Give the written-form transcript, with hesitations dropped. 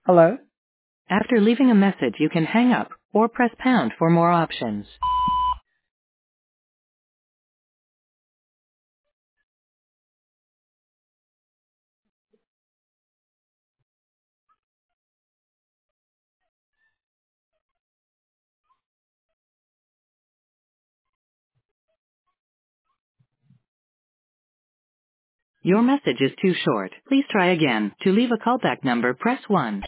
Hello? After leaving a message, you can hang up or press pound for more options. Your message is too short. Please try again. To leave a callback number, press 1.